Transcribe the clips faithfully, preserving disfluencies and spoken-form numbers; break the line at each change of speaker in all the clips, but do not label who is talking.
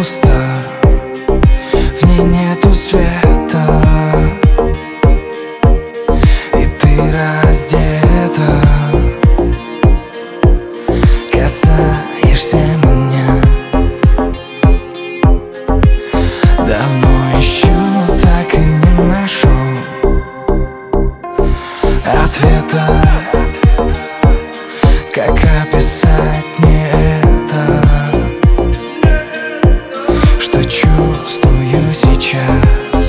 пусто, в ней нету света, и ты раздета, касаешься меня. Давно ищу, но так и не нашел ответа. Как описать мне это, что чувствую сейчас?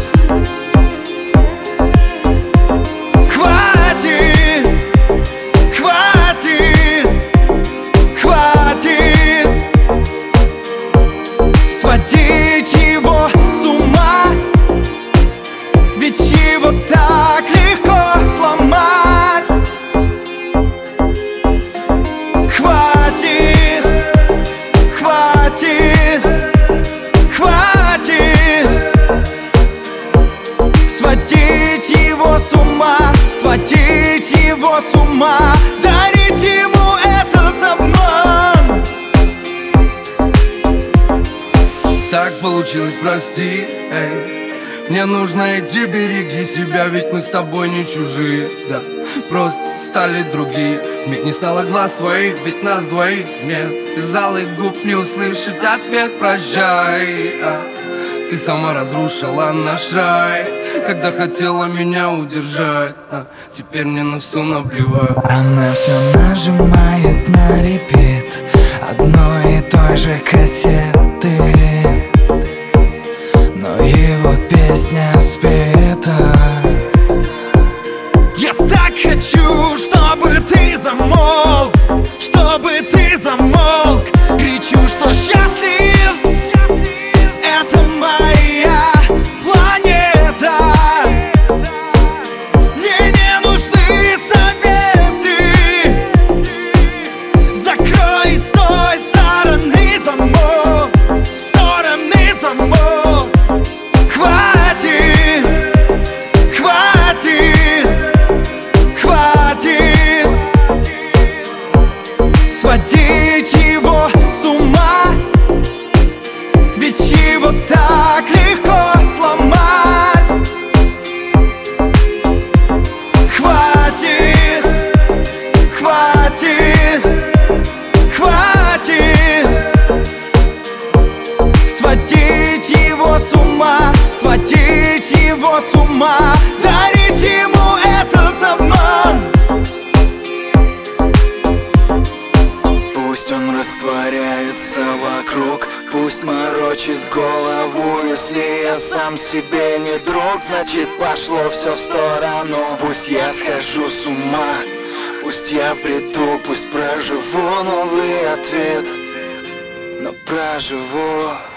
Хватит, хватит, хватит сводить его с ума, ведь его так легко сломать. Хватит, хватит, хватит сводить его с ума, сводить его с ума, дарить ему этот обман.
Так получилось, прости, эй. Мне нужно идти, береги себя, ведь мы с тобой не чужие, да. Просто стали другие. Вмиг не стало глаз твоих, ведь нас двоих нет. Из алых губ не услышать ответ «прощай», а ты сама разрушила наш рай, когда хотела меня удержать, а теперь мне на все наплевать.
Она все нажимает на репит одной и той же кассеты, но его песня спета. Я так хочу, чтобы ты замолк, чтобы ты замолк. Кричу, что счастлив, это моя планета. Мне не нужны советы. Закрой с той стороны замок, стороны замок. Хватит, хватит, хватит сводить его с ума, ведь его так легко сломать. Хватит, хватит, хватит сводить его с ума, сводить его с ума, дарить ему этот обман.
Пусть он растворяется вокруг, пусть морочит голову. Если я сам себе не друг, значит пошло все в сторону. Пусть я схожу с ума, пусть я в бреду, пусть проживу новый ответ, но проживу.